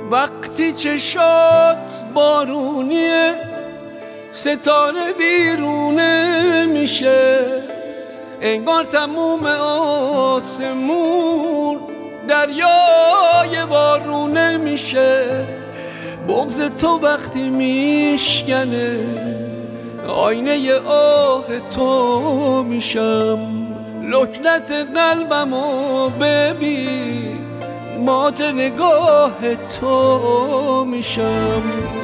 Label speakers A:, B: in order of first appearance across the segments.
A: وقتی چشات بارونیه ستاره بیرونه میشه، انگار تموم آسمون دریای وارونه میشه. بغض تو وقتی میشکنه آینه آه تو میشم، لکنت قلبمو ببین مات نگاه تو میشم.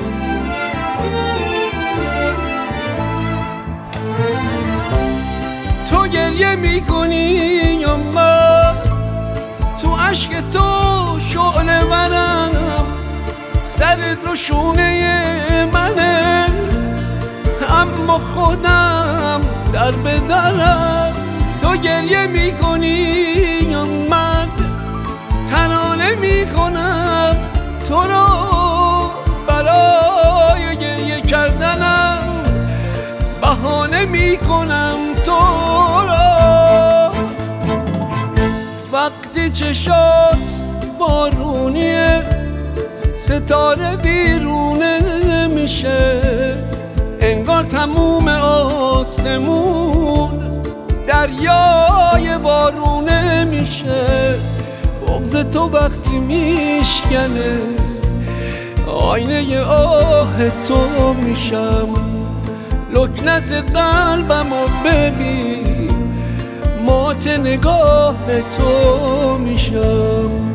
A: تو گریه میکنی یا من؟ تو عشق تو شعله ورم، سرت رو شونه منه، اما خودم در بدرم. تو گریه میکنی یا من؟ ترانه میکنم تو رو برای گریه کردنم، بهانه میکنم تو را. وقتی چشات بارونیه ستاره بیرونه میشه، انگار تموم آسمون دریای وارونه میشه. بغض تو وقتی میشکنه آینه آه تو میشم، لکنت قلبمو ببین مات نگاه تو میشم.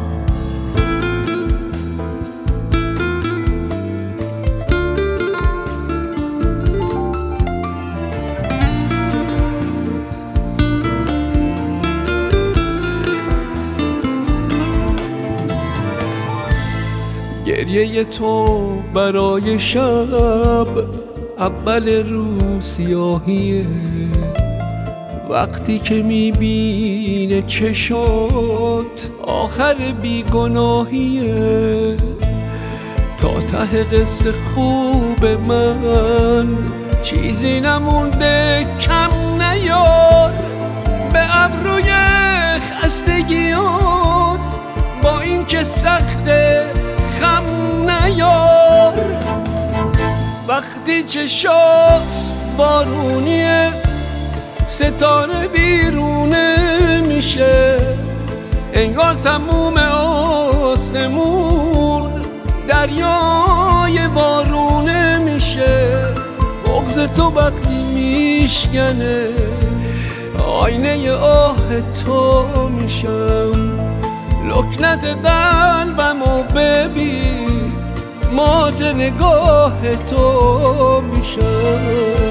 A: گریه تو برای شب اول روز سیاهیه، وقتی که میبینه چشات آخر بیگناهیه. تا ته قصه خوب من چیزی نمونده کم نیار، به ابروی خستگیات با این که سخته خم نیار. وقتی چشات بارونیه ستاره بیرونه میشه، انگار تموم آسمون دریای وارونه میشه. بغض تو وقتی میشکنه آینه آه تو میشم، لکنت قلبمو ببین مات نگاه تو میشم.